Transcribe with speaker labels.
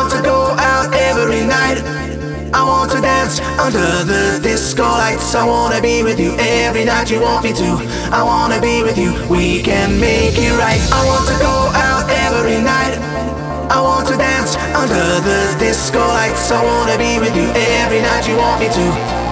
Speaker 1: want to go out every night. I want to dance under the disco lights. I wanna be with you every night you want me to. I wanna be with you, we can make it right. I want to go out every night. I want to dance under the disco lights. I wanna be with you every night you want me to.